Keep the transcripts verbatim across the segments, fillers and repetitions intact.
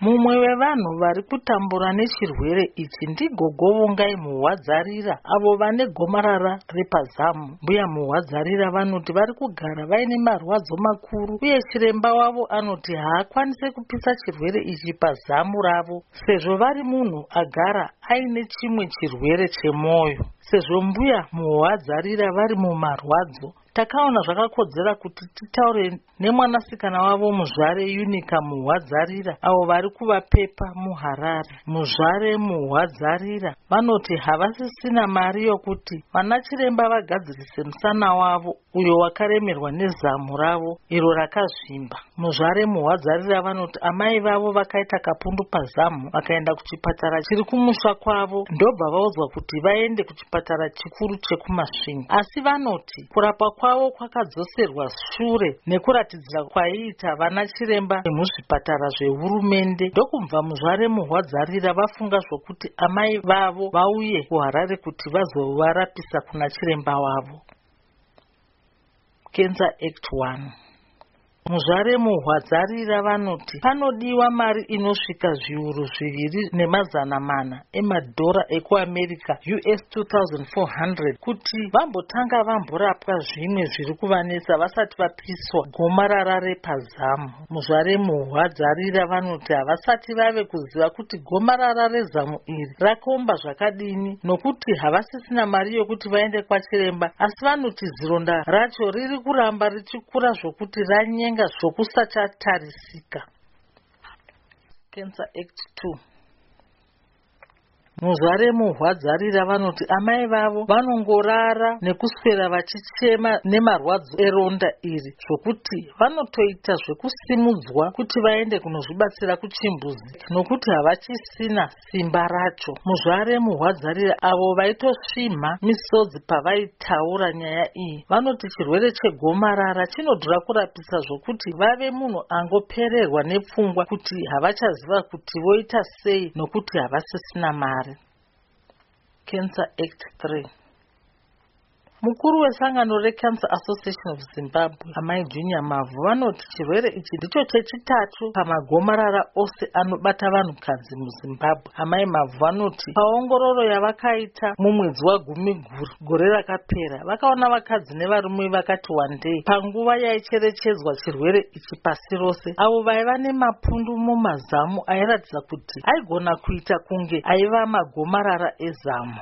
Mumwe wevanhu vari kutambura nechirwere ichi ndigogo Vongai Muhwadzarira avo vane gomarara repazamu. Mbuya Muhwadzarira vanoti vari kugara vaine marwadzo makuru uye chiremba wavo anoti haakwanise kupisa chirwere ichi pazamu ravo sezvo vari munhu agara aine chimwe chirwere chemwoyo. Sezvo mbuya Muhwadzarira vari mumarwadzo, takaona zvakakodzera kuti titaure nemwanasikana wavo muzvare Unica Muhwadzarira avo vari kuvapepa muHarare. Muzvare Muhwadzarira vanoti havasisina mari yokuti vanachiremba vagadzirise musana wavo uyo wakaremerwa nezamu ravo iro rakazvimba. Muzvare Muhwadzarira vanoti amai vavo vakaita kapundu pazamu vakaenda kuchipatara chiri kumusha kwavo ndobva vaudzwa kuti vaende kuchipatara chikuru chekumasvingo, asi vanoti kurapa kwavo kwakadzoserwa shure nekuratidzira kwaiita vana chiremba vemuzvipatara zvehurumende. Ndokumva muzvare Muhwadzarira vafunga zvokuti amai vavo vauye kuHarare kuti vazovarapisa kuna chiremba wavo. Cancer Act one. Muzvare Muhwadzarira vanoti panodiwa mari inosvika zviuru zviviri nemazana mana emadhora ekuAmerica U S two thousand four hundred kuti vambotanga vamborapwa zvimwe zviri kuvanesa vasati vapiswa gomarara repazamu. Muzvare Muhwadzarira vanoti havasati vave kuziva kuti gomarara rezamu iri rakomba zvakadini nokuti havasisina mari yokuti vaende kwachiremba, asi vanoti zironda racho riri kuramba richikura zvokuti ranyenga zvokusachatarisika. Cancer Act two. Muzvare Muhwadzarira vanoti amai vavo vanongorara nekuswera vachichema nemarwadzo eronda iri zvokuti vanotoita zvekusimudzwa kuti vaende kunozvibatsira kuchimbuzi nokuti havachisina simba racho. Muzvare Muhwadzarira avo vaitosvimha misodzi pavaitaura nyaya iyi vanoti chirwere chegomarara chinodhura kurapisa zvokuti vave munhu angopererwa nepfungwa kuti havachaziva kuti voita sei nokuti havasisina mari. Cancer Act three. Mukuru wesangano reCancer Association of Zimbabwe, Amai Junior Mavhu, vanoti chirwere ichi ndicho chechitatu pamagomarara ose anobata vanhukadzi muZimbabwe. Amai Mavhu vanoti paongororo yavakaita mumwedzi waGumiguru gore rakapera vakaona vakadzi nevarume vakati wandei panguva yaicherechedzwa chirwere ichi pasi rose, avo vaiva nemapundu mumazamu airatidza kuti aigona kuita kunge aiva magomarara ezamu.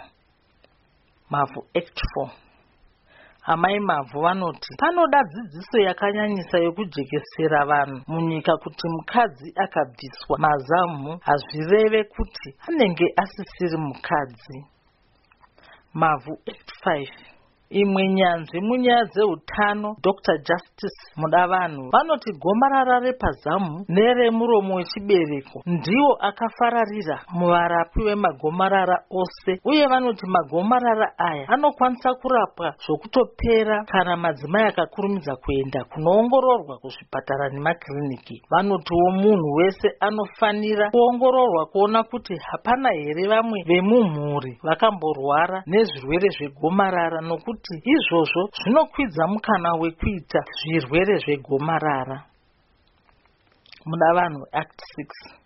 Mavhu Act four. Amai Mavhu vanoti panoda dzidziso yakanyanyisa yokujekesera vanhu munyika kuti mukadzi akabviswa mazamu hazvireve kuti anenge asisiri mukadzi. Mavhu Act five. Imwe nyanzvi munyaya dzeutano Doctor Justice Mudavanhu vanoti gomarara repazamu neremuromo wechibereko ndiwo akafararira muvarapi wemagomarara ose, uye vanoti magomarara aya anokwanisa kurapwa zvokutopera kana madzimai akakurumidza kuenda kunoongororwa kuzvipatara nemakiriniki. Vanotiwo munhu wese anofanira kuongororwa kuona kuti hapana here vamwe vemumhuri vakamborwara nezvirwere zvegomarara nokuti izvozvo zvinokwidza mukana wekuita zvirwere zvegomarara. Mudavanhu Act six.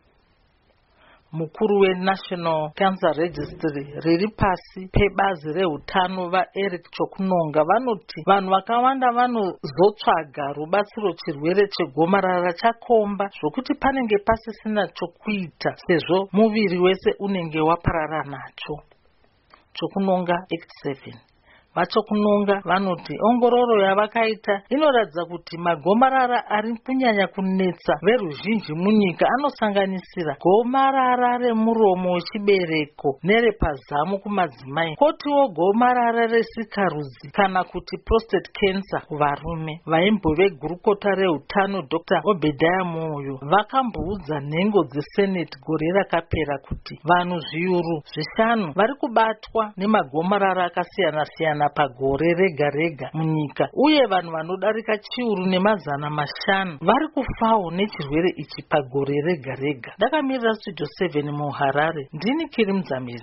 Mukuru weNational Cancer Registry riri pasi pebazi reutano vaEric Chokunonga vanoti vanhu vakawanda vanozotsvaga rubatsiro chirwere chegomarara chakomba zvokuti panenge pasisina chokuita sezvo muviri wese unenge waparara nacho. Chokunonga Act seven. Vachokunonga vanoti ongororo yavakaita inoratidza kuti magomarara ari kunyanya kunetsa veruzhinji munyika anosanganisira gomarara remuromo wechibereko nerepazamu kumadzimai, kotiwo gomarara resikarudzi kana kuti prostate cancer kuvarume. Vaimbo vegurukota reutano Doctor Obadiah Moyo vakamboudza nhengo dzeSenate gore rakapera kuti vanhu zviuru zvishanu vari kubatwa nemagomarara akasiyana siyana pagore rega rega munyika, uye vanhu vanodarika chiuru nemazana mashanu vari kufawo nechirwere ichi pagore rega rega. Ndakamirira Studio seven muHarare, ndini Kiri Mdzamiri.